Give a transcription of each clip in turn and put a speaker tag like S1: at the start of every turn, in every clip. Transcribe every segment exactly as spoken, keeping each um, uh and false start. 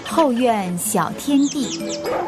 S1: 后院小天地。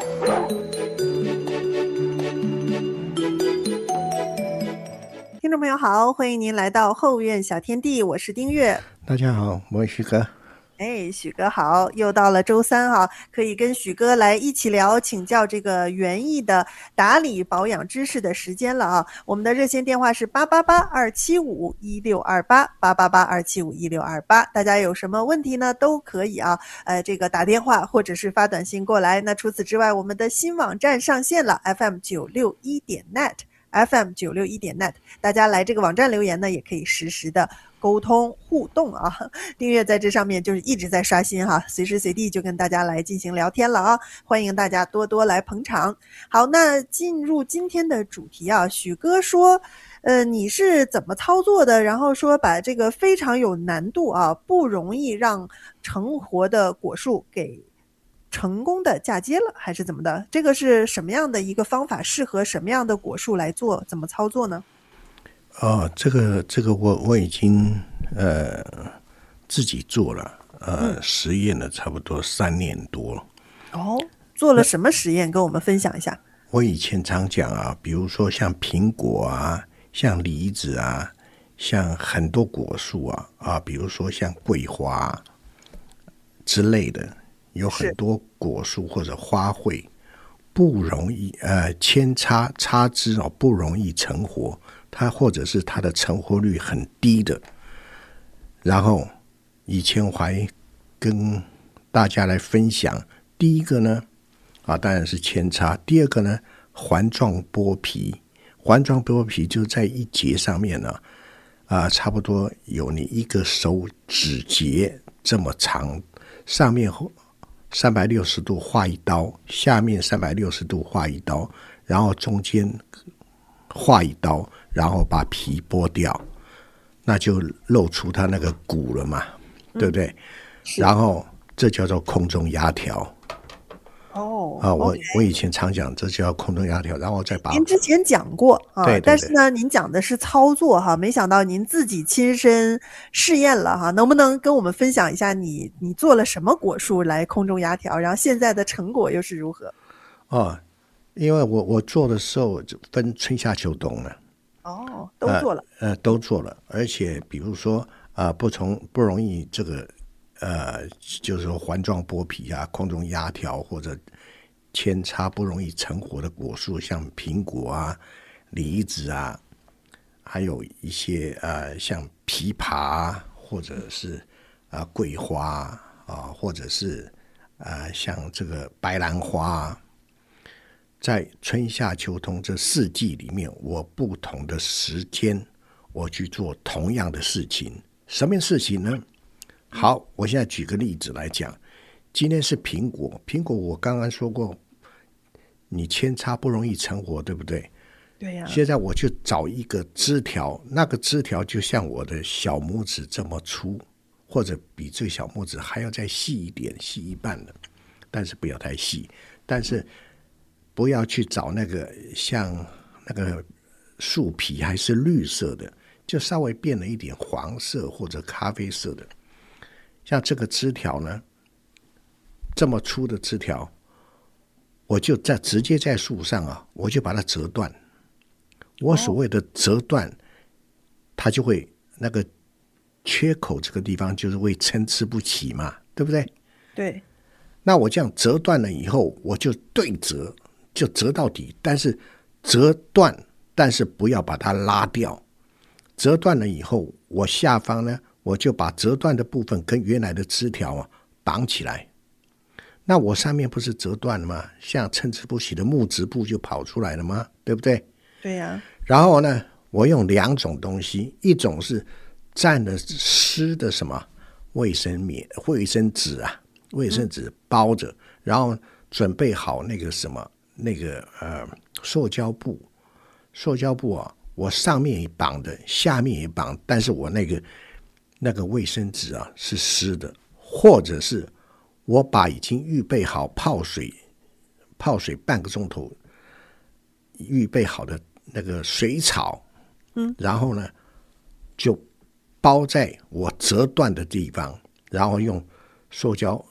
S2: 听众朋友好，欢迎您来到后院小天地，我是丁月。
S3: 大家好，我是许哥。
S2: 哎，许哥好，又到了周三哈，可以跟许哥来一起聊请教这个园艺的打理保养知识的时间了啊。我们的热线电话是八八八二七五一六二八八八八二七五一六二八，大家有什么问题呢都可以啊，呃，这个打电话或者是发短信过来。那除此之外，我们的新网站上线了 F M 九六一点 net。F M 九六一点 net， 大家来这个网站留言呢，也可以实时的沟通互动啊。订阅在这上面就是一直在刷新哈，随时随地就跟大家来进行聊天了啊，欢迎大家多多来捧场。好，那进入今天的主题啊，许哥说，呃，你是怎么操作的？然后说把这个非常有难度啊，不容易让成活的果树给成功的嫁接了，还是怎么的？这个是什么样的一个方法，适合什么样的果树来做？怎么操作呢？
S3: 哦，这个这个我我已经呃自己做了，呃、嗯、实验了差不多三年多了。
S2: 哦，做了什么实验？跟我们分享一下。
S3: 我以前常讲啊，比如说像苹果啊，像梨子啊，像很多果树啊啊，比如说像桂花之类的。有很多果树或者花卉不容易呃扦插插枝哦，不容易成活，它或者是它的成活率很低的。然后以前我还跟大家来分享，第一个呢啊当然是扦插，第二个呢环状剥皮，环状剥皮就在一节上面呢啊差不多有你一个手指节这么长，上面三百六十度画一刀，下面三百六十度画一刀，然后中间画一刀，然后把皮剥掉，那就露出它那个骨了嘛，嗯、对不对？然后这叫做空中压条。
S2: 哦，
S3: 啊，我、
S2: okay.
S3: 我以前常讲，这叫空中压条，然后再把
S2: 您之前讲过啊，
S3: 对对对，
S2: 但是呢，您讲的是操作哈，没想到您自己亲身试验了哈，能不能跟我们分享一下你你做了什么果树来空中压条，然后现在的成果又是如何？
S3: 哦，因为我我做的时候就分春夏秋冬了。
S2: 哦，都做了。
S3: 呃，呃都做了，而且比如说啊、呃，不从不容易这个。呃，就是说环状剥皮啊，空中压条或者扦插不容易成活的果树，像苹果啊、梨子啊，还有一些呃像枇杷啊，或者是啊、呃、桂花啊、呃，或者是啊、呃、像这个白兰花啊，在春夏秋冬这四季里面，我不同的时间我去做同样的事情，什么事情呢？好，我现在举个例子来讲，今天是苹果，苹果我刚刚说过，你扦插不容易成活，对不对？
S2: 对呀、啊。
S3: 现在我就找一个枝条，那个枝条就像我的小拇指这么粗，或者比这个小拇指还要再细一点，细一半的，但是不要太细，但是不要去找那个像那个树皮还是绿色的，就稍微变了一点黄色或者咖啡色的。像这个枝条呢，这么粗的枝条，我就在直接在树上啊，我就把它折断。我所谓的折断，它就会那个缺口这个地方就是会参差不齐嘛，对不对？
S2: 对。
S3: 那我这样折断了以后，我就对折，就折到底，但是折断，但是不要把它拉掉。折断了以后，我下方呢，我就把折断的部分跟原来的枝条啊绑起来，那我上面不是折断了吗？像参差不齐的木质部就跑出来了吗？对不对？
S2: 对呀、啊。
S3: 然后呢，我用两种东西，一种是蘸了湿的什么卫生棉、卫生纸啊，卫生纸包着，嗯、然后准备好那个什么那个呃塑胶布，塑胶布啊。我上面也绑的，下面也绑，但是我那个那个卫生纸啊是湿的，或者是我把已经预备好泡水泡水半个钟头预备好的那个水草，嗯，然后呢就包在我折断的地方，然后用塑胶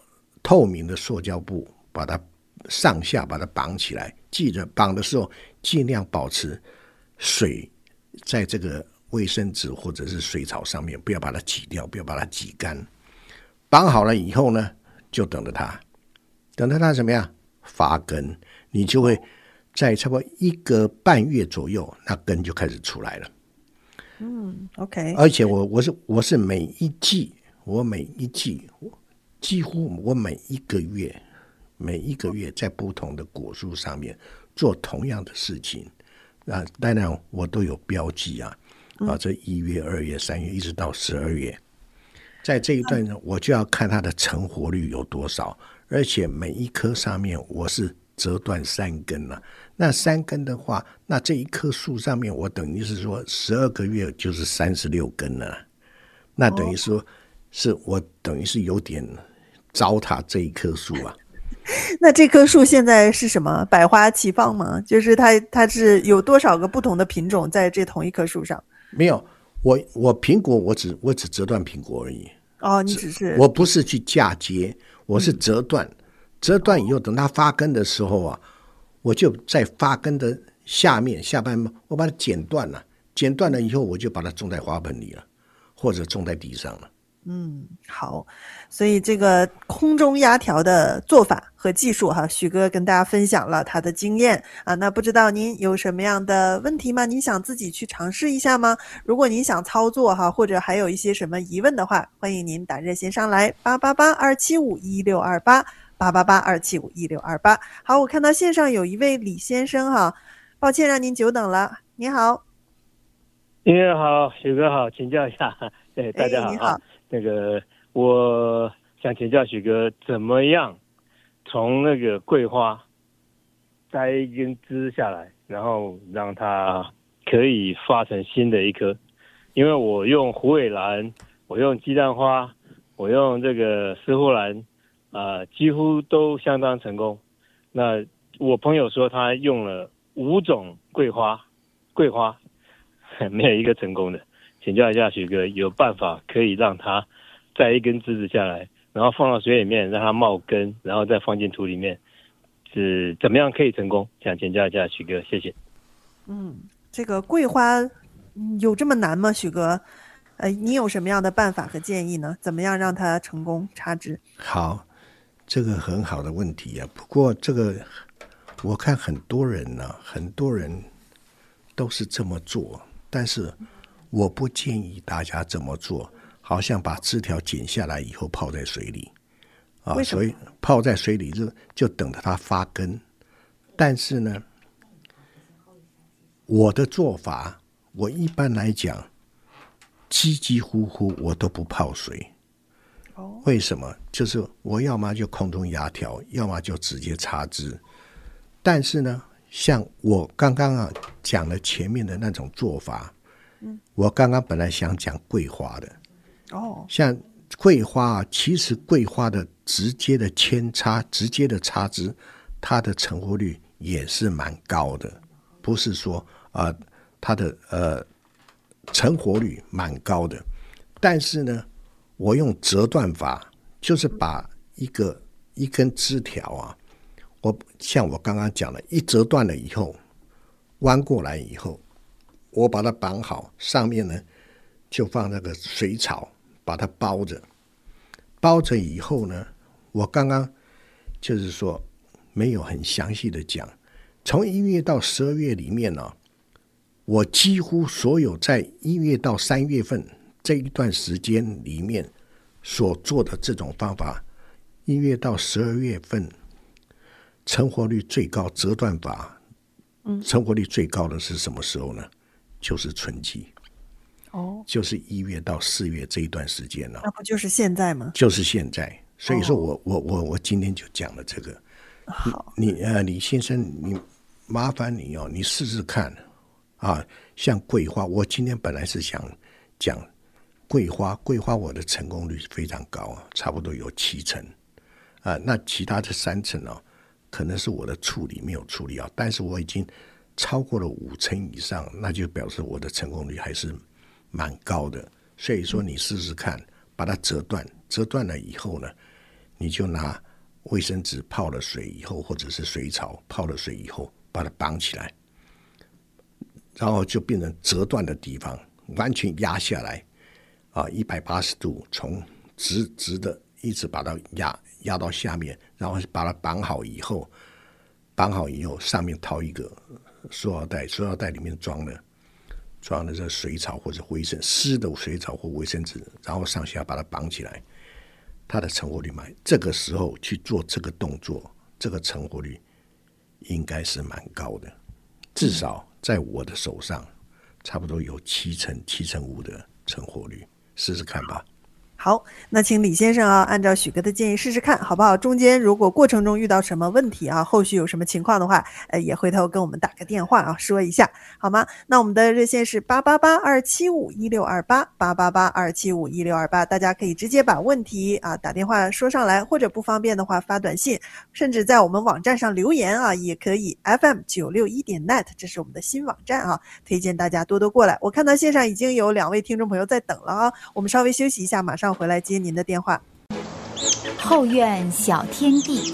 S3: 透明的塑胶布把它上下把它绑起来，记着绑的时候尽量保持水在这个卫生纸或者是水草上面，不要把它挤掉，不要把它挤干。绑好了以后呢，就等着它，等着它怎么样发根，你就会在差不多一个半月左右，那根就开始出来了。
S2: 嗯 ，OK。
S3: 而且我我是我是每一季，我每一季几乎我每一个月每一个月在不同的果树上面做同样的事情啊，当然我都有标记啊，啊，这一月、二月、三月一直到十二月，在这一段呢，我就要看它的成活率有多少，而且每一棵上面我是折断三根了、啊。那三根的话，那这一棵树上面我等于是说十二个月就是三十六根了，那等于说是我等于是有点糟蹋这一棵树啊。
S2: 那这棵树现在是什么？百花齐放吗？就是它它是有多少个不同的品种在这同一棵树上？
S3: 没有，我我苹果我只我只折断苹果而已。
S2: 哦，你只是
S3: 我不是去嫁接，我是折断，嗯、折断以后等它发根的时候啊，我就在发根的下面下半部我把它剪断了，剪断了以后我就把它种在花盆里了，或者种在地上了。
S2: 嗯，好，所以这个空中压条的做法和技术哈，许哥跟大家分享了他的经验啊。那不知道您有什么样的问题吗？您想自己去尝试一下吗？如果您想操作哈，或者还有一些什么疑问的话，欢迎您打热线上来八八八二七五一六二八八八八二七五一六二八。好，我看到线上有一位李先生哈，抱歉让您久等了。你好，
S4: 音乐好，许哥好，请教一下，对大家好。
S2: 哎、你好。
S4: 那个，我想请教许哥，怎么样从那个桂花摘一根枝下来，然后让它可以发成新的一棵？因为我用虎尾兰，我用鸡蛋花，我用这个石斛兰，啊、呃，几乎都相当成功。那我朋友说他用了五种桂花，桂花没有一个成功的。请教一下许哥，有办法可以让它摘一根枝子下来，然后放到水里面让它冒根，然后再放进土里面，是怎么样可以成功？想请教一下许哥，谢谢。
S2: 嗯，这个桂花有这么难吗？许哥，呃，你有什么样的办法和建议呢？怎么样让它成功插枝？
S3: 好，这个很好的问题啊。不过这个我看很多人呢、啊，很多人都是这么做，但是我不建议大家这么做，好像把枝条剪下来以后泡在水里啊，所以泡在水里就就等着它发根。但是呢，我的做法，我一般来讲，几几乎乎我都不泡水。为什么？就是我要么就空中压条，要么就直接插枝。但是呢，像我刚刚啊讲了前面的那种做法。嗯、我刚刚本来想讲桂花的，哦，像桂花，其实桂花的直接的扦插、直接的插枝，它的成活率也是蛮高的，不是说啊、呃，它的呃成活率蛮高的。但是呢，我用折断法，就是把一个一根枝条啊，我像我刚刚讲的，一折断了以后，弯过来以后。我把它绑好，上面呢就放那个水草，把它包着。包着以后呢，我刚刚就是说没有很详细的讲，从一月到十二月里面呢、啊，我几乎所有在一月到三月份这一段时间里面所做的这种方法，一月到十二月份成活率最高，折断法，嗯，成活率最高的是什么时候呢？就是春季，哦，就是一月到四月这一段时间了。
S2: 那不就是现在吗？
S3: 就是现在。所以说我、哦、我我我今天就讲了这个。好，你呃李先生，你麻烦你哦，你试试看啊。像桂花，我今天本来是想讲桂花，桂花我的成功率非常高啊，差不多有七成啊。那其他的三成哦，可能是我的处理没有处理好，但是我已经。超过了五成以上，那就表示我的成功率还是蛮高的。所以说你试试看，把它折断，折断了以后呢，你就拿卫生纸泡了水以后，或者是水草泡了水以后，把它绑起来，然后就变成折断的地方，完全压下来啊，一百八十度，从直直的一直把它压压到下面，然后把它绑好以后，绑好以后上面套一个塑料袋，塑料袋里面装了装了这水草或者卫生湿的水草或卫生纸，然后上下把它绑起来，它的成活率蛮，这个时候去做这个动作，这个成活率应该是蛮高的，至少在我的手上差不多有七成七成五的成活率，试试看吧。
S2: 好，那请李先生啊，按照许哥的建议试试看，好不好？中间如果过程中遇到什么问题啊，后续有什么情况的话，呃，也回头跟我们打个电话啊，说一下，好吗？那我们的热线是八八八二七五一六二八八八八二七五一六二八，大家可以直接把问题啊打电话说上来，或者不方便的话发短信，甚至在我们网站上留言啊，也可以 F M 九六一点 net， 这是我们的新网站啊，推荐大家多多过来。我看到线上已经有两位听众朋友在等了啊，我们稍微休息一下，马上回来接您的电话。
S1: 后院小天地，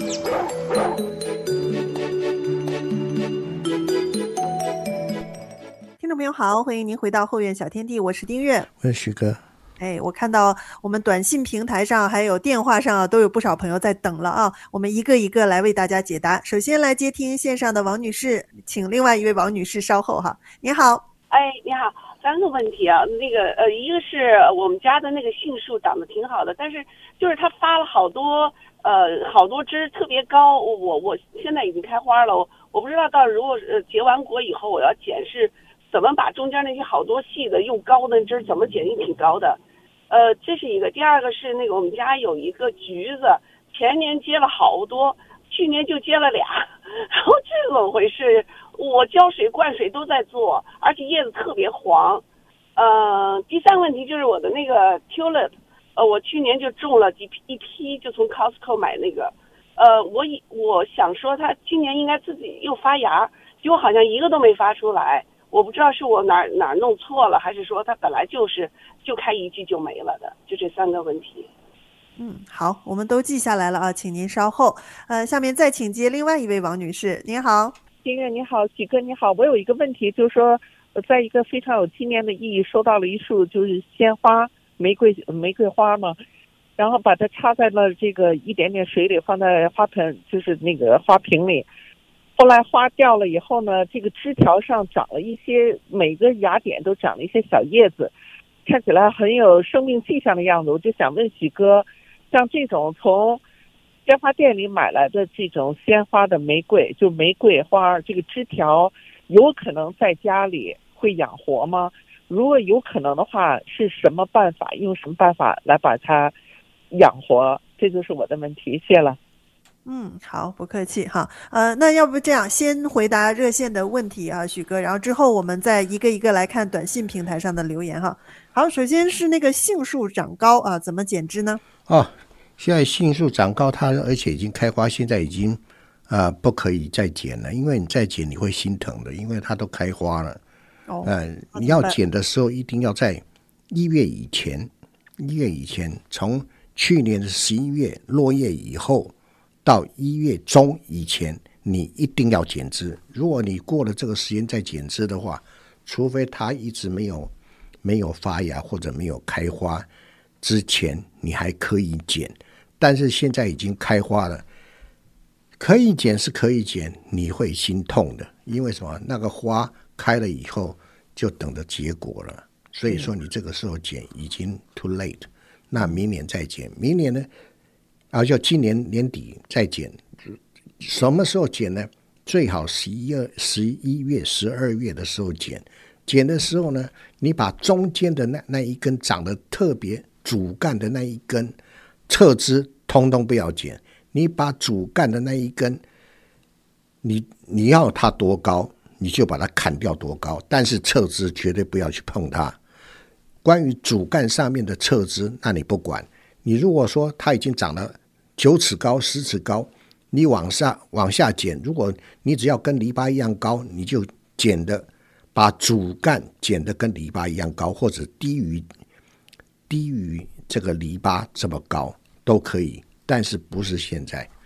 S2: 听众朋友好，欢迎您回到后院小天地，我是丁月，
S3: 我是许哥。
S2: 哎，我看到我们短信平台上还有电话上、啊、都有不少朋友在等了啊，我们一个一个来为大家解答。首先来接听线上的王女士，请另外一位王女士稍后哈。你好。
S5: 哎，你好，三个问题啊，那个呃，一个是我们家的那个杏树长得挺好的，但是就是它发了好多呃好多枝特别高，我我现在已经开花了，我我不知道到如果呃结完果以后我要剪是怎么把中间那些好多细的用高的枝怎么剪也挺高的，呃，这是一个。第二个是那个我们家有一个橘子，前年结了好多，去年就结了俩，然后这怎么回事？我浇水灌水都在做，而且叶子特别黄。呃，第三个问题就是我的那个 tulip， 呃，我去年就种了几批一批，就从 Costco 买那个，呃，我以我想说它今年应该自己又发芽，结果好像一个都没发出来，我不知道是我哪哪弄错了，还是说它本来就是就开一季就没了的，就这三个问题。
S2: 嗯，好，我们都记下来了啊，请您稍后。呃，下面再请接另外一位王女士，您好。
S6: 丁月你好，许哥你好，我有一个问题，就是说，在一个非常有纪念的意义，收到了一束就是鲜花，玫瑰玫瑰花嘛，然后把它插在了这个一点点水里，放在花盆，就是那个花瓶里。后来花掉了以后呢，这个枝条上长了一些，每个芽点都长了一些小叶子，看起来很有生命迹象的样子。我就想问许哥，像这种从鲜花店里买来的这种鲜花的玫瑰，就玫瑰花这个枝条，有可能在家里会养活吗？如果有可能的话，是什么办法？用什么办法来把它养活？这就是我的问题，谢了。
S2: 嗯，好，不客气哈。呃，那要不这样，先回答热线的问题啊，许哥，然后之后我们再一个一个来看短信平台上的留言哈。好，首先是那个杏树长高啊，怎么剪枝呢？
S3: 哦。现在杏树长高，它而且已经开花，现在已经啊、呃、不可以再剪了，因为你再剪你会心疼的，因为它都开花了。哦，呃，你要剪的时候一定要在一月以前，一月以前，从去年的十一月落叶以后到一月中以前，你一定要剪枝。如果你过了这个时间再剪枝的话，除非它一直没有没有发芽或者没有开花之前，你还可以剪。但是现在已经开花了，可以剪是可以剪，你会心痛的，因为什么？那个花开了以后就等着结果了，所以说你这个时候剪已经 too late， 那明年再剪，明年呢，啊，就今年年底再剪。什么时候剪呢？最好十一月、十一月、十二月的时候剪。剪的时候呢，你把中间的那那一根长得特别主干的那一根侧枝通通不要剪，你把主干的那一根，你你要它多高，你就把它砍掉多高，但是侧枝绝对不要去碰它。关于主干上面的侧枝，那你不管。你如果说它已经长了九尺高、十尺高，你往下往下剪，如果你只要跟篱笆一样高，你就剪的把主干剪得跟篱笆一样高，或者低于低于这个篱笆这么高都可以，但是不是现在。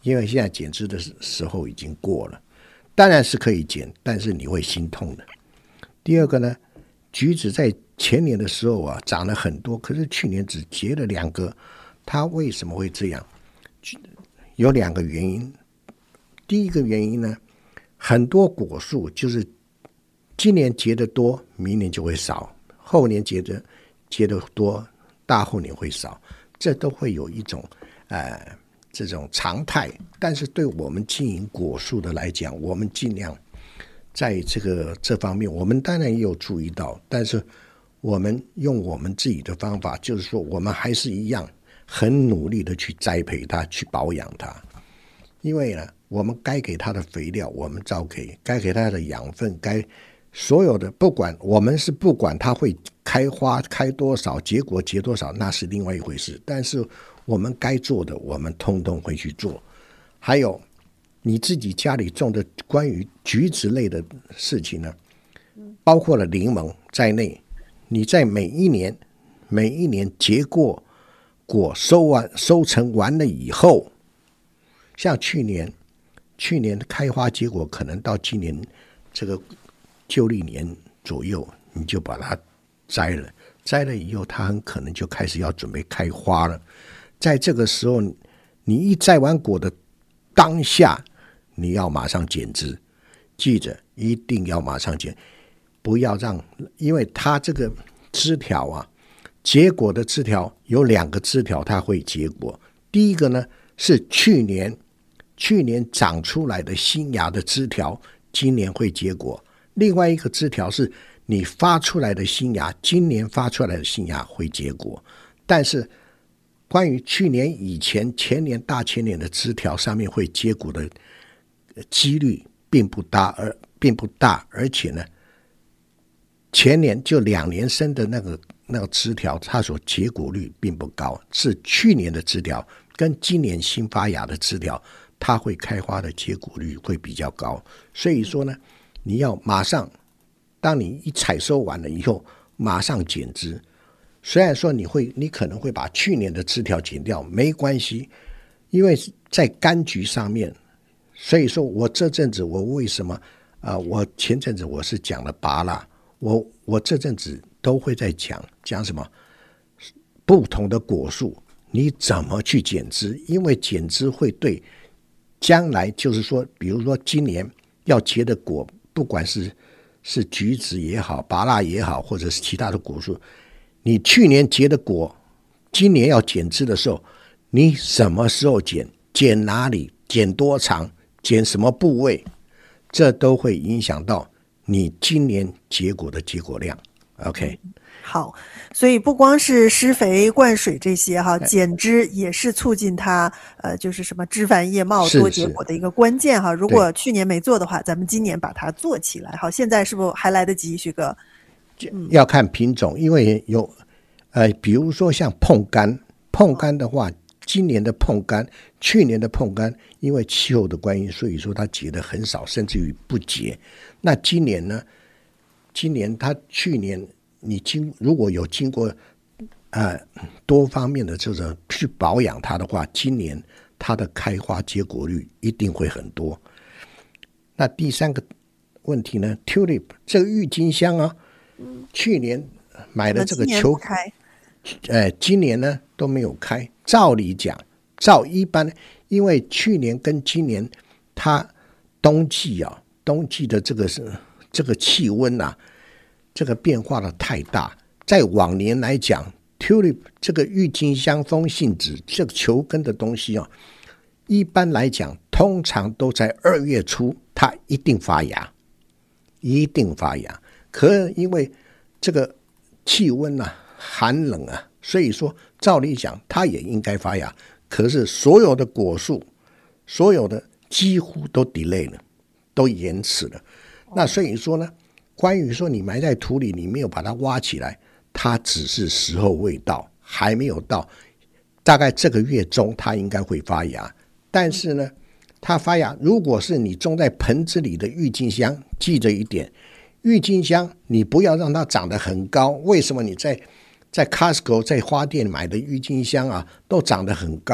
S3: 因为现在剪枝的时候已经过了，当然是可以剪，但是你会心痛的。第二个呢，橘子在前年的时候啊长了很多，可是去年只结了两个，它为什么会这样？有两个原因。第一个原因呢，很多果树就是今年结的多，明年就会少，后年结的结的多，大后年会少，这都会有一种呃这种常态。但是对我们经营果树的来讲，我们尽量在这个这方面，我们当然也有注意到，但是我们用我们自己的方法，就是说我们还是一样很努力的去栽培它，去保养它。因为呢，我们该给它的肥料我们照给，该给它的养分，该所有的不管，我们是不管它会开花开多少，结果结多少，那是另外一回事。但是我们该做的，我们通通会去做。还有你自己家里种的关于橘子类的事情呢，包括了柠檬在内，你在每一年每一年结过果收完收成完了以后，像去年去年开花结果可能到今年这个旧历年左右，你就把它摘了，摘了以后它很可能就开始要准备开花了。在这个时候，你一摘完果的当下，你要马上剪枝，记着一定要马上剪，不要让，因为它这个枝条啊，结果的枝条有两个枝条它会结果，第一个呢是去年去年长出来的新芽的枝条，今年会结果，另外一个枝条是你发出来的新芽，今年发出来的新芽会结果。但是关于去年以前前年大前年的枝条上面会结果的几率并不大，而并不大，而且呢前年就两年生的那个那个枝条，它所结果率并不高，是去年的枝条跟今年新发芽的枝条，它会开花的结果率会比较高。所以说呢，你要马上，当你一采收完了以后，马上剪枝。虽然说你会，你可能会把去年的枝条剪掉，没关系，因为在柑橘上面，所以说我这阵子我为什么啊、呃？我前阵子我是讲了芭乐，我我这阵子都会在讲讲什么不同的果树，你怎么去剪枝？因为剪枝会对将来，就是说，比如说今年要结的果，不管是是橘子也好，芭乐也好，或者是其他的果树，你去年结的果，今年要剪枝的时候，你什么时候剪？剪哪里？剪多长？剪什么部位？这都会影响到你今年结果的结果量。OK。
S2: 好，所以不光是施肥灌水这些哈，剪枝也是促进它呃，就是什么枝繁叶茂多结果的一个关键哈。如果去年没做的话，咱们今年把它做起来。好，现在是不是还来得及，许哥？
S3: 嗯、要看品种，因为有呃，比如说像椪柑，椪柑的话，今年的椪柑，去年的椪柑，因为气候的关系，所以说它结的很少，甚至于不结。那今年呢？今年它去年。你经如果有经过呃多方面的这种去保养它的话，今年它的开花结果率一定会很多。那第三个问题呢 ，tulip 这个郁金香啊，去年买了这个球
S2: 开，
S3: 呃，今年呢都没有开。照理讲，照一般，因为去年跟今年它冬季啊，冬季的这个是这个气温啊。这个变化的太大，在往年来讲 ，tulip 这个郁金香风信子这个球根的东西啊，一般来讲，通常都在二月初，它一定发芽，一定发芽。可因为这个气温啊寒冷啊，所以说照理讲，它也应该发芽。可是所有的果树，所有的几乎都 delay 了，都延迟了。那所以说呢？关于说你埋在土里，你没有把它挖起来，它只是时候未到，还没有到，大概这个月中它应该会发芽。但是呢，它发芽，如果是你种在盆子里的郁金香，记着一点，郁金香你不要让它长得很高。为什么你在在 Costco 在花店买的郁金香啊，都长得很高？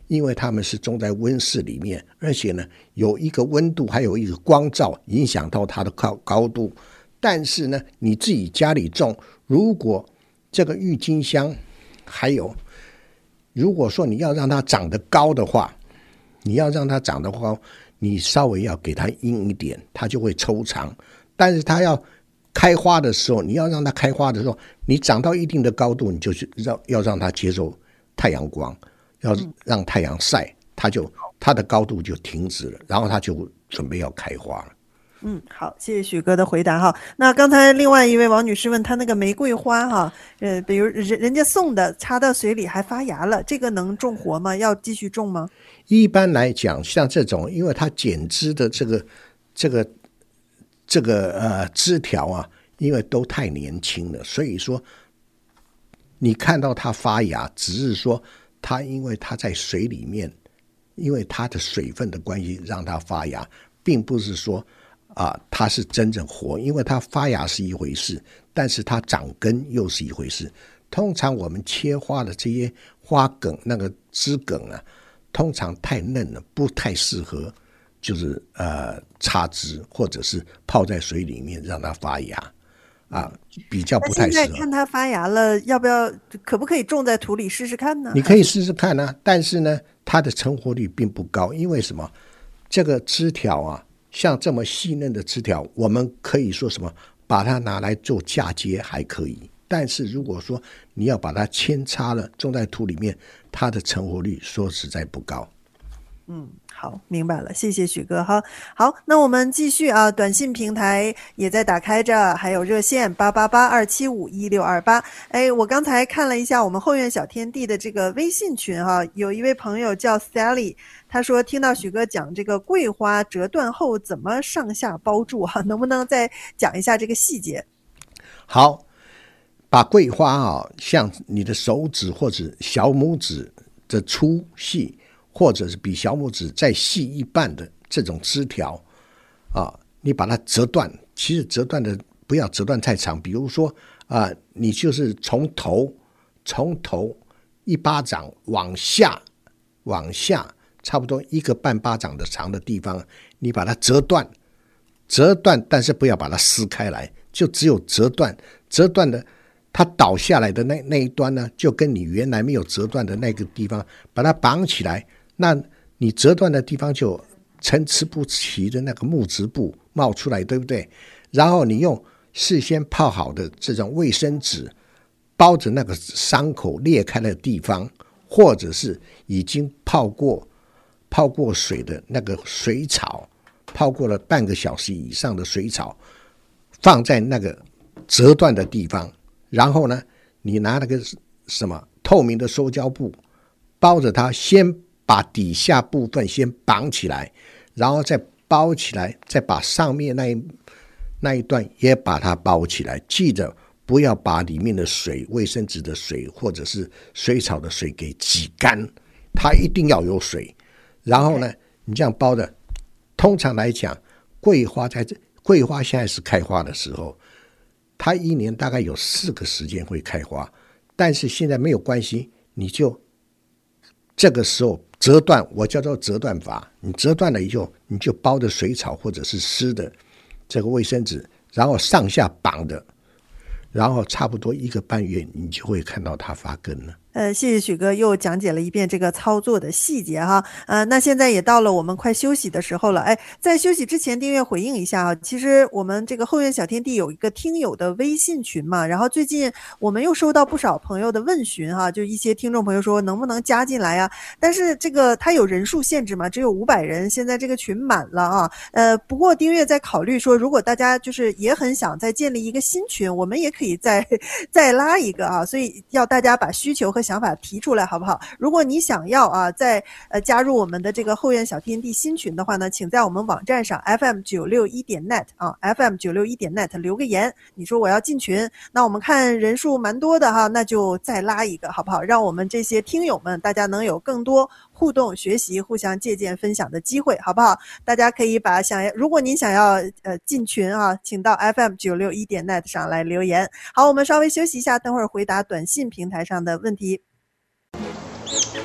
S3: 因为它们是种在温室里面，而且呢有一个温度还有一个光照影响到它的高高度。但是呢你自己家里种，如果这个郁金香还有如果说你要让它长得高的话，你要让它长得高，你稍微要给它阴一点，它就会抽长。但是它要开花的时候，你要让它开花的时候，你长到一定的高度，你就要要让它接受太阳光，要让太阳晒，它就它的高度就停止了，然后它就准备要开花了。
S2: 嗯，好，谢谢许哥的回答哈。那刚才另外一位王女士问她那个玫瑰花哈，呃，比如人人家送的插到水里还发芽了，这个能种活吗？要继续种吗？
S3: 一般来讲，像这种，因为它剪枝的这个这个这个呃枝条啊，因为都太年轻了，所以说你看到它发芽，只是说它因为它在水里面，因为它的水分的关系让它发芽，并不是说啊，它是真正活，因为它发芽是一回事，但是它长根又是一回事。通常我们切花的这些花梗，那个枝梗啊，通常太嫩了，不太适合，就是呃插枝或者是泡在水里面让它发芽啊，比较不太适合。
S2: 那现在看它发芽了，要不要可不可以种在土里试试看呢？
S3: 你可以试试看啊，但是呢，它的成活率并不高，因为什么？这个枝条啊。像这么细嫩的枝条，我们可以说什么把它拿来做嫁接还可以，但是如果说你要把它扦插了种在土里面，它的成活率说实在不高。
S2: 嗯，好，明白了，谢谢许哥哈。好，那我们继续啊，短信平台也在打开着，还有热线八八八二七五一六二八。哎，我刚才看了一下我们后院小天地的这个微信群哈、啊，有一位朋友叫 Sally， 他说听到许哥讲这个桂花折断后怎么上下包住哈、啊，能不能再讲一下这个细节？
S3: 好，把桂花啊，像你的手指或者小拇指的粗细，或者是比小拇指再细一半的这种枝条啊，你把它折断。其实折断的不要折断太长，比如说啊，你就是从头从头一巴掌往下往下，差不多一个半巴掌的长的地方，你把它折断，折断，但是不要把它撕开来，就只有折断，折断的。它倒下来的那那一端呢，就跟你原来没有折断的那个地方把它绑起来，那你折断的地方就参差不齐的那个木质部冒出来，对不对？然后你用事先泡好的这种卫生纸包着那个伤口裂开的地方，或者是已经泡过泡过水的那个水草，泡过了半个小时以上的水草，放在那个折断的地方。然后呢，你拿那个什么透明的塑胶布包着它，先把底下部分先绑起来，然后再包起来，再把上面那一那一段也把它包起来。记得不要把里面的水、卫生纸的水或者是水草的水给挤干，它一定要有水。然后呢，你这样包的，通常来讲，桂花在这，桂花现在是开花的时候。它一年大概有四个时间会开花，但是现在没有关系，你就这个时候折断，我叫做折断法。你折断了以后，你就包着水草或者是湿的这个卫生纸，然后上下绑的，然后差不多一个半月，你就会看到它发根了。
S2: 呃，谢谢许哥又讲解了一遍这个操作的细节哈。呃，那现在也到了我们快休息的时候了。哎，在休息之前，订阅回应一下啊。其实我们这个后院小天地有一个听友的微信群嘛，然后最近我们又收到不少朋友的问询哈，就一些听众朋友说能不能加进来啊？但是这个它有人数限制嘛，只有五百人，现在这个群满了啊。呃，不过订阅在考虑说，如果大家就是也很想再建立一个新群，我们也可以再再拉一个啊。所以要大家把需求和想法提出来好不好？如果你想要啊，在呃加入我们的这个后院小天地新群的话呢，请在我们网站上 F M 九六一点 net 啊 ，F M 九六一点 net 留个言，你说我要进群，那我们看人数蛮多的哈，那就再拉一个好不好？让我们这些听友们大家能有更多互动、学习、互相借鉴、分享的机会，好不好？大家可以把想要，如果您想要呃进群啊，请到 F M 九六一点 net 上来留言。好，我们稍微休息一下，等会儿回答短信平台上的问题。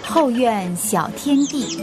S1: 后院小天地。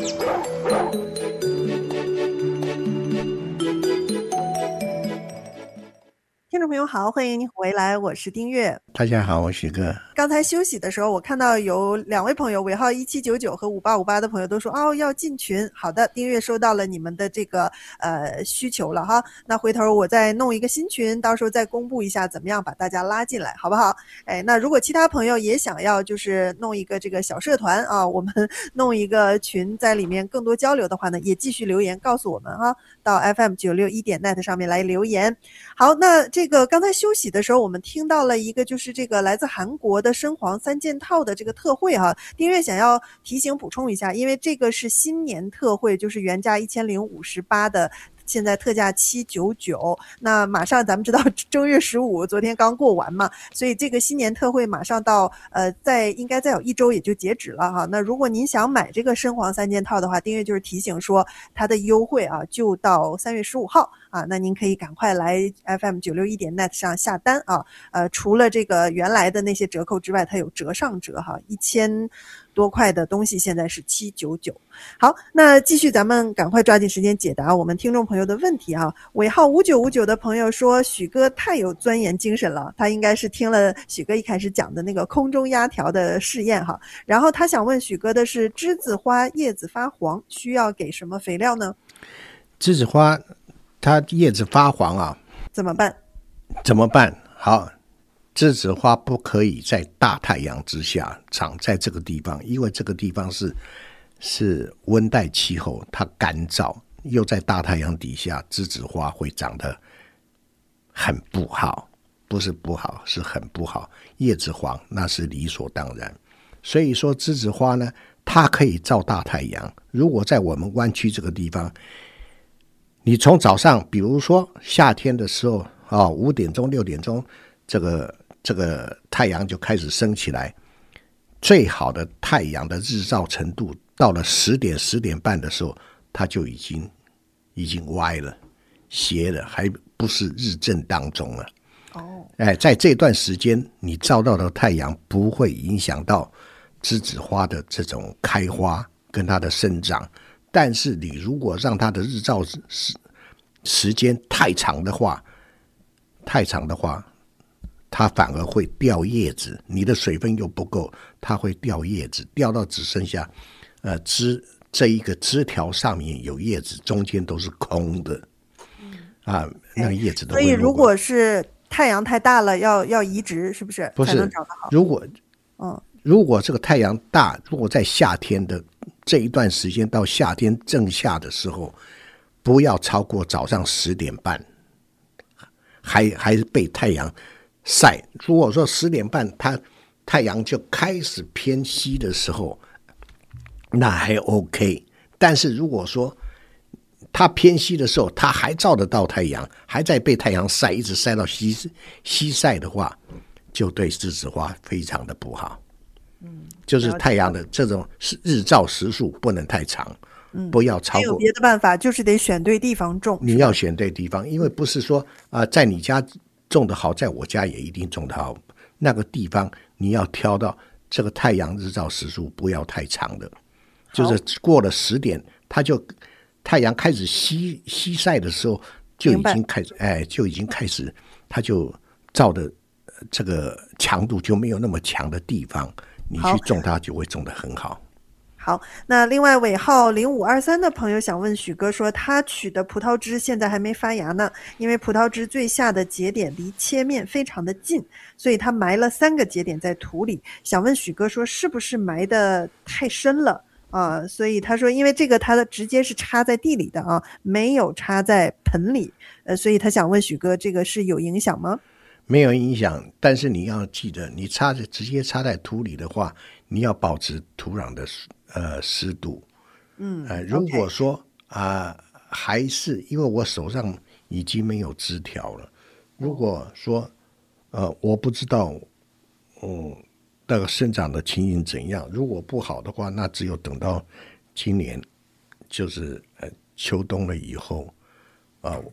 S2: 听众朋友好，欢迎您回来，我是丁月。
S3: 大家好，我是许哥。
S2: 刚才休息的时候，我看到有两位朋友，尾号一七九九和五八五八的朋友都说哦要进群。好的，丁月收到了你们的这个呃需求了哈，那回头我再弄一个新群，到时候再公布一下怎么样把大家拉进来，好不好？哎，那如果其他朋友也想要就是弄一个这个小社团啊，我们弄一个群，在里面更多交流的话呢，也继续留言告诉我们哈，到 F M 九六一点 net 上面来留言。好，那这个刚才休息的时候，我们听到了一个就是这个来自韩国的深黄三件套的这个特惠哈，丁月想要提醒补充一下，因为这个是新年特惠，就是原价一千零五十八的。现在特价七九九，那马上咱们知道正月十五昨天刚过完嘛，所以这个新年特惠马上到呃，在应该再有一周也就截止了哈。那如果您想买这个深黄三件套的话，丁月就是提醒说它的优惠啊就到三月十五号啊，那您可以赶快来 F M 九六一点 net 上下单啊。呃，除了这个原来的那些折扣之外，它有折上折哈，一千多块的东西现在是七九九。好，那继续咱们赶快抓紧时间解答我们听众朋友的问题啊。尾号五九五九的朋友说许哥太有钻研精神了，他应该是听了许哥一开始讲的那个空中压条的试验哈，然后他想问许哥的是栀子花叶子发黄需要给什么肥料呢？
S3: 栀子花它叶子发黄啊，
S2: 怎么办？
S3: 怎么办？好，栀子花不可以在大太阳之下长在这个地方，因为这个地方是是温带气候，它干燥，又在大太阳底下，栀子花会长得很不好，不是不好，是很不好。叶子黄那是理所当然。所以说栀子花呢，它可以照大太阳。如果在我们湾区这个地方，你从早上，比如说夏天的时候啊，五点钟、六点钟，这个这个太阳就开始升起来。最好的太阳的日照程度，到了十点、十点半的时候，它就已经已经歪了、斜了，还不是日正当中了。
S2: 哦，
S3: 哎，在这段时间，你照到的太阳不会影响到栀子花的这种开花跟它的生长。但是你如果让它的日照时时间太长的话，太长的话，它反而会掉叶子，你的水分又不够，它会掉叶子，掉到只剩下呃枝这一个枝条上面有叶子，中间都是空的，啊，那个叶子都会落。
S2: 所以如果是太阳太大了，要要移植，是不是？
S3: 不是，
S2: 才能长得好。
S3: 如果
S2: 嗯，
S3: 如果这个太阳大，如果在夏天的这一段时间到夏天正夏的时候，不要超过早上十点半，还还被太阳晒。如果说十点半它太阳就开始偏西的时候，那还 OK。但是如果说它偏西的时候，它还照得到太阳，还在被太阳晒，一直晒到西西晒的话，就对栀子花非常的不好。嗯，就是太阳的这种日照时数不能太长，嗯，不要超过。
S2: 没有别的办法，就是得选对地方种。
S3: 你要选对地方，因为不是说啊、呃，在你家种得好，在我家也一定种得好。那个地方你要挑到这个太阳日照时数不要太长的，就是过了十点，它就太阳开始西西晒的时候，就已经开始，哎，就已经开始，它就照的这个强度就没有那么强的地方，你去种它就会种得很好。
S2: 好，那另外尾号零五二三的朋友想问许哥说，他取的葡萄枝现在还没发芽呢，因为葡萄枝最下的节点离切面非常的近，所以他埋了三个节点在土里，想问许哥说是不是埋的太深了啊？所以他说因为这个他的直接是插在地里的啊，没有插在盆里，呃，所以他想问许哥这个是有影响吗？
S3: 没有影响，但是你要记得，你插着直接插在土里的话，你要保持土壤的呃湿度。嗯，呃，如果说啊、呃，还是因为我手上已经没有枝条了，如果说呃我不知道，嗯，那个生长的情形怎样，如果不好的话，那只有等到今年就是呃秋冬了以后，啊、呃，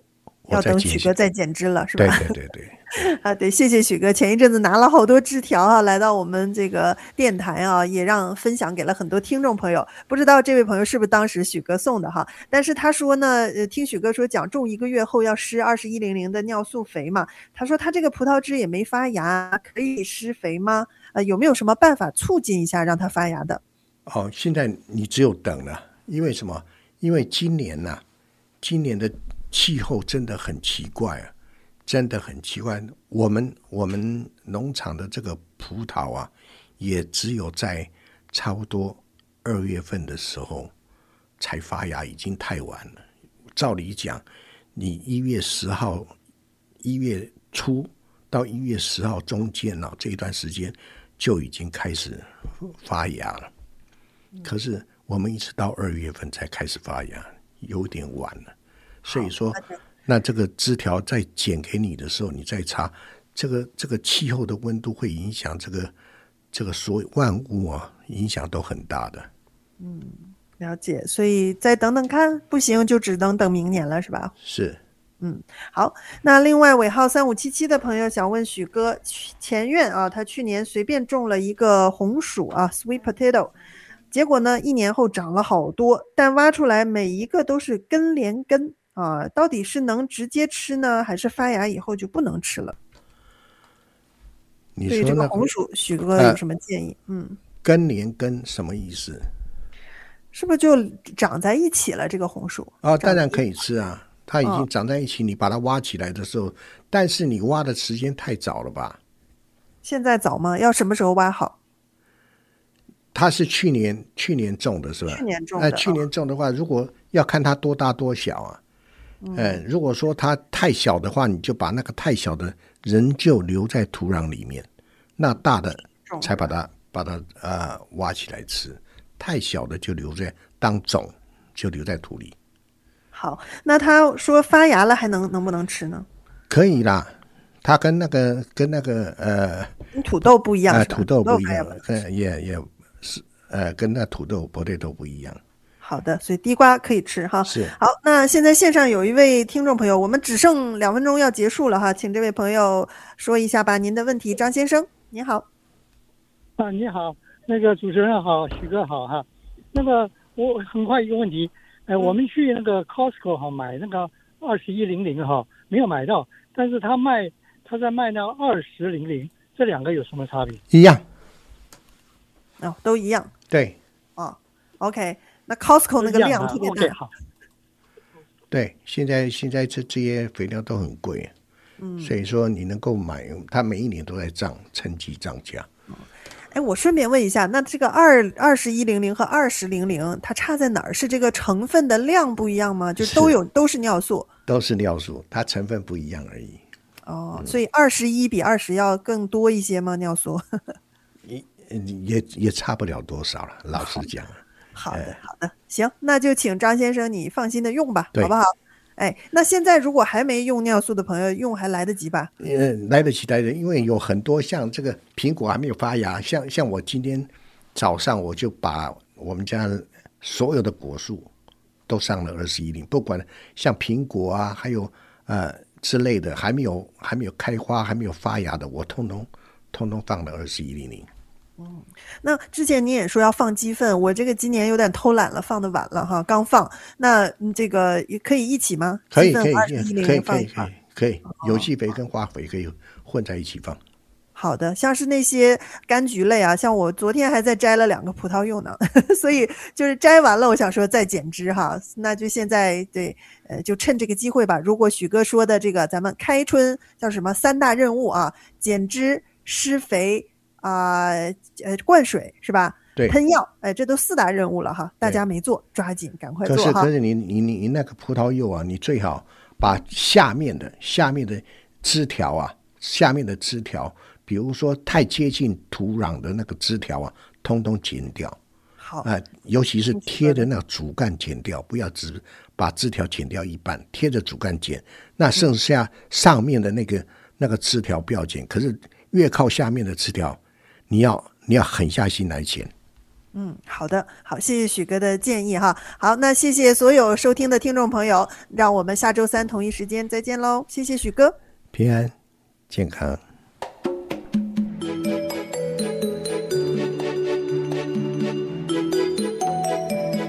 S2: 要等许哥再剪枝了，是吧？
S3: 对对对对。
S2: 啊，对，谢谢许哥，前一阵子拿了好多枝条啊，来到我们这个电台啊，也让分享给了很多听众朋友。不知道这位朋友是不是当时许哥送的哈？但是他说呢，呃，听许哥说讲种一个月后要施二十一零零的尿素肥嘛，他说他这个葡萄枝也没发芽，可以施肥吗？呃，有没有什么办法促进一下让它发芽的？
S3: 哦，现在你只有等了，因为什么？因为今年呐、啊，今年的气候真的很奇怪啊。真的很奇怪，我们我们农场的这个葡萄啊，也只有在差不多二月份的时候才发芽，已经太晚了。照理讲，你一月十号、一月初到一月十号中间啊，这一段时间就已经开始发芽了。可是我们一直到二月份才开始发芽，有点晚了。所以说。那这个枝条再剪给你的时候，你再插，这个这个气候的温度会影响这个这个所有万物啊，影响都很大的。
S2: 嗯，了解。所以再等等看，不行就只能等明年了，是吧？
S3: 是。
S2: 嗯，好。那另外尾号三五七七的朋友想问许哥，前院啊，他去年随便种了一个红薯啊 ，sweet potato， 结果呢一年后长了好多，但挖出来每一个都是根连根。啊，到底是能直接吃呢，还是发芽以后就不能吃了？
S3: 你说、
S2: 那个、对这个红薯，许哥有什么建议？呃、嗯，
S3: 根连根什么意思？
S2: 是不是就长在一起了？这个红薯
S3: 哦，当然可以吃啊，它已经长在一起，哦、你把它挖起来的时候，但是你挖的时间太早了吧？
S2: 现在早吗？要什么时候挖好？
S3: 它是去年去年种的是吧？
S2: 去年种的。
S3: 呃、去年种的话，如果要看它多大多小啊。嗯、呃，如果说它太小的话，你就把那个太小的仍旧留在土壤里面，那大的才把它把它呃挖起来吃，太小的就留在当种，就留在土里。
S2: 好，那他说发芽了还能能不能吃呢？
S3: 可以啦，它跟那个跟那个呃
S2: 土豆不一样，
S3: 呃土豆不一样，呃也也是呃跟那土豆 potato 不一样。
S2: 好的，所以地瓜可以吃哈。
S3: 是。
S2: 好，那现在线上有一位听众朋友，我们只剩两分钟要结束了哈，请这位朋友说一下吧，您的问题。张先生，你好。
S7: 啊，你好，那个主持人好，许哥好哈。那个我很快一个问题，呃，我们去那个 Costco 哈买那个二十一零零哈，没有买到，但是他卖他在卖那二十零零，这两个有什么差别？
S3: 一样。
S2: 哦，都一样。
S3: 对。
S2: 哦 ，OK。那 Costco 那个量特别大，
S7: 好。
S3: 对，现在现在这这些肥料都很贵，嗯，所以说你能够买，它每一年都在涨，趁机涨价。
S2: 哎，我顺便问一下，那这个二二十一零零和二十零零，它差在哪儿？是这个成分的量不一样吗？就都有都是尿素，
S3: 都是尿素，它成分不一样而已。
S2: 哦，所以二十一比二十要更多一些吗？尿素？
S3: 也也也差不了多少了，老实讲。
S2: 好的，好的，行，那就请张先生你放心的用吧，好不好？哎，那现在如果还没用尿素的朋友，用还来得及吧？
S3: 呃，来得及，来得及，因为有很多像这个苹果还没有发芽，像像我今天早上我就把我们家所有的果树都上了二十一零，不管像苹果啊，还有呃之类的，还没有还没有开花、还没有发芽的，我通通通通放了二十一零零。
S2: 嗯，那之前你也说要放鸡粪，我这个今年有点偷懒了，放的晚了哈，刚放。那这个也可以一起吗？
S3: 可以，可以，
S2: 可以，
S3: 可以，可以，可以，有机肥跟化肥可以混在一起放。
S2: 好的，像是那些柑橘类啊，像我昨天还在摘了两个葡萄柚呢，所以就是摘完了，我想说再剪枝哈，那就现在对，呃，就趁这个机会吧。如果许哥说的这个，咱们开春叫什么三大任务啊，剪枝、施肥。啊、呃，呃，灌水是吧？
S3: 对，
S2: 喷药，哎，这都四大任务了哈，大家没做，抓紧赶快做哈。
S3: 可是，可是你你你你那个葡萄柚啊，你最好把下面的下面的枝条啊，下面的枝条，比如说太接近土壤的那个枝条啊，通通剪掉。
S2: 好
S3: 啊、呃，尤其是贴的那个主干剪掉，不要只把枝条剪掉一半，贴着主干剪。那剩下上面的那个、嗯、那个枝条不要剪，可是越靠下面的枝条。你要你要狠下心来剪，
S2: 嗯，好的，好，谢谢许哥的建议哈。好，那谢谢所有收听的听众朋友，让我们下周三同一时间再见喽。谢谢许哥，
S3: 平安健康。